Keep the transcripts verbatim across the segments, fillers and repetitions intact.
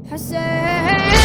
حسين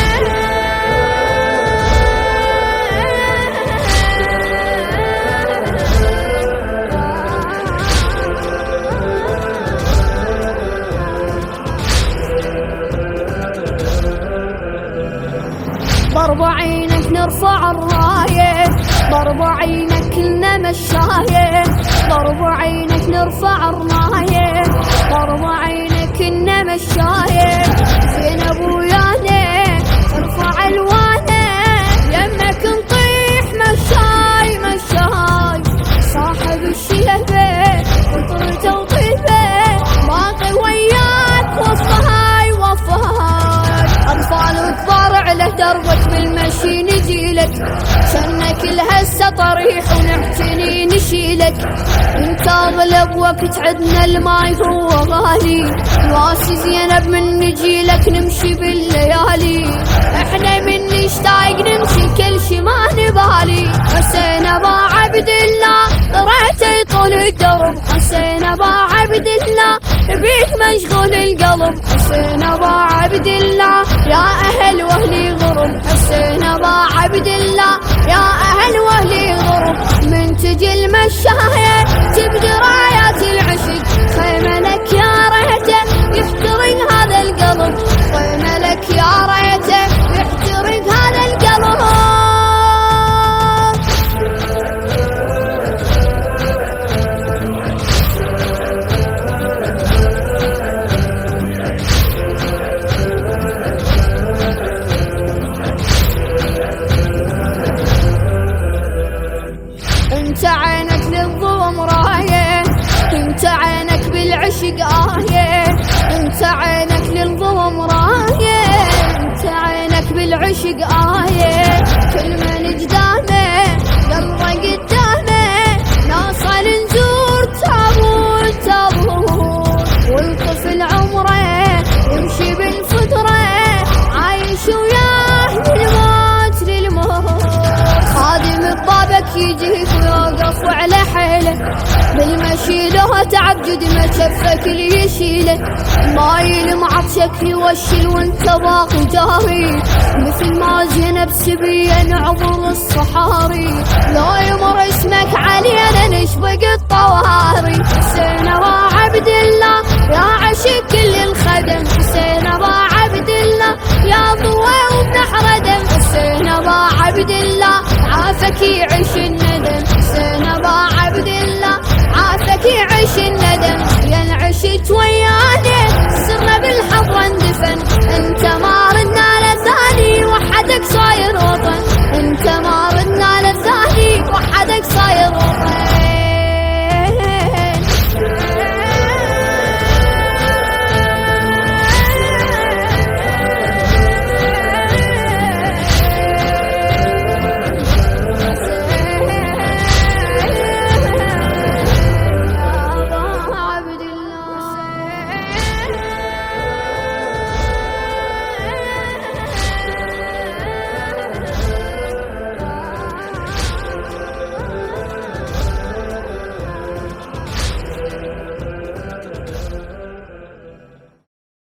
ضرب عينك نرفع الراية، ضرب عينك كلنا مشاية، ضرب عينك نرفع الراية، ضرب عينك كلنا مشاية. زينب ويانا ترفع الوانه، يمك نطيح مشاي مشاي. صاحب الشيبة وطرته وطيبة، باقي وياك وفاي وفاي. أطفال وكبار على دربك بالمشي نجيلك، شنك الهسة طريح ونعتني نشيلك. انت اغلب وقت عدنا الماي هو غالي، واسي زينب من نجيلك نمشي بالليالي. احنا من نشتاق نمشي كل شي ما نبالي. حسين ابا عبد الله طريته طول الدرب، حسين ابا عبد الله بيك مشغول القلب. حسين ابا عبد الله يا اهل واهلي غرب، حسين ابا عبد الله يا اهل واهلي غرب. من تجي المشاية تبدي رايات العشق، خيمة لك يا ريته يحترق هذا القلب، خيمة لك يا ريته يحترق هذا القلب. انت عينك للظلم راية، انت عينك بالعشق آية، انت عينك للظلم راية، انت عينك بالعشق آية. كل من قدامه قلبه قدامه، نوصل نزور تابور تابور. والطفل عمره يمشي بالفطرة، عايش وياه للموت للموت. خادم ببابك يجيك ويوقف على حيله، بالمشي له تعبد ما كفك اللي يشيله. مايل معطشك يوشل وانت باقي جاري، مثل ما زينب سبيه نعبر الصحاري. لو يمر اسمك علينا نشبق الطواري. حسين ابا عبد الله يا عشق كل الخدم، حسين ابا عبد الله يا ضوى وبنحر دم. حسين ابا عبد الله عافك يعيش الندم، حسين ابا عبد الله عافك يعيش الندم. ينعشت وين